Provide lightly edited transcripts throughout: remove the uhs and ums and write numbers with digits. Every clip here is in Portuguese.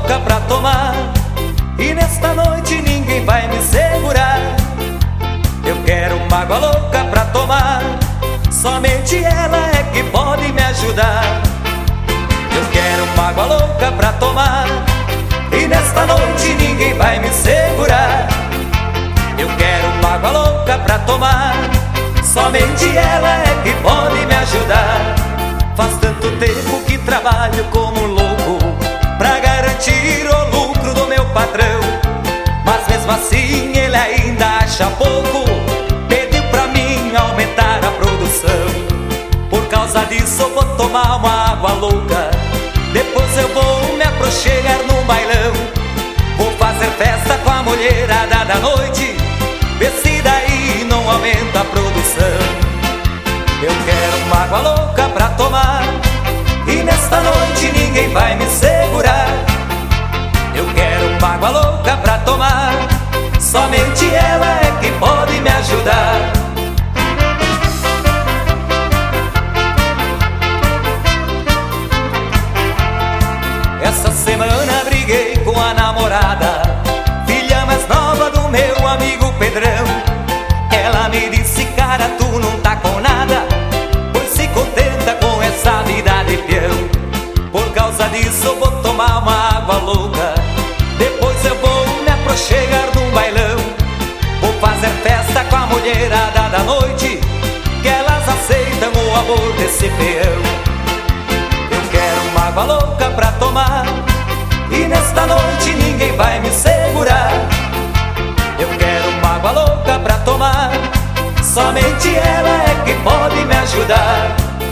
louca pra tomar, e nesta noite ninguém vai me segurar. Eu quero uma água louca pra tomar, somente ela é que pode me ajudar. Eu quero uma água louca pra tomar, e nesta noite ninguém vai me segurar. Eu quero uma água louca pra tomar, somente ela é que pode me ajudar. Faz tanto tempo que trabalho como um louco pra garantir o lucro do meu patrão, mas mesmo assim ele ainda acha pouco. Pediu pra mim aumentar a produção. Por causa disso eu vou tomar uma água louca, depois eu vou me aproxegar num bailão. Vou fazer festa com a mulherada da noite, vê se daí não aumenta a produção. Eu quero uma água louca pra tomar, e nesta noite ninguém vai me segurar. Eu quero uma água louca pra tomar, somente ela é que pode me ajudar. Essa semana briguei com a namorada, filha mais nova do meu amigo Pedrão. Ela me disse: cara, tu não tá com nada, pois se contenta com essa vida de peão. Por causa disso eu vou tomar uma água louca, depois eu vou me aproxegar num bailão. Vou fazer festa com a mulherada da noite, que elas aceitam o amor desse peão. Eu quero uma água louca pra tomar, e nesta noite ninguém vai me segurar. Eu quero uma água louca pra tomar, somente ela é que pode me ajudar.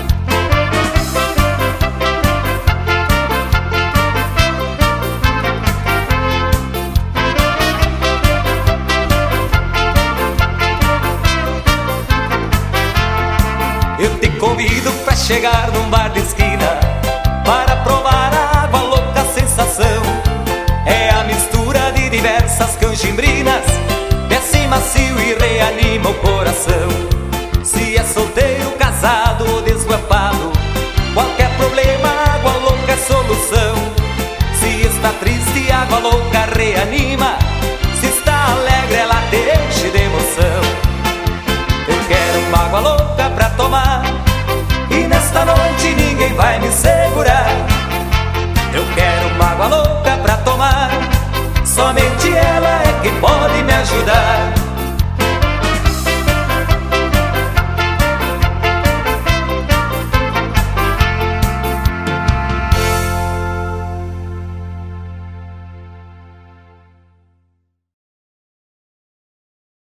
Eu te convido pra chegar num bar de esquina, para provar a água louca sensação. É a mistura de diversas canjimbrinas, desce macio e reanima o coração. Se é solteiro, casado ou desguapado, qualquer problema, água louca é solução. Se está triste, água louca reanima, se está alegre, ela te enche de emoção. Eu quero uma água louca pra tomar, e nesta noite ninguém vai me segurar. Eu quero uma água louca pra tomar, somente ela é que pode me ajudar.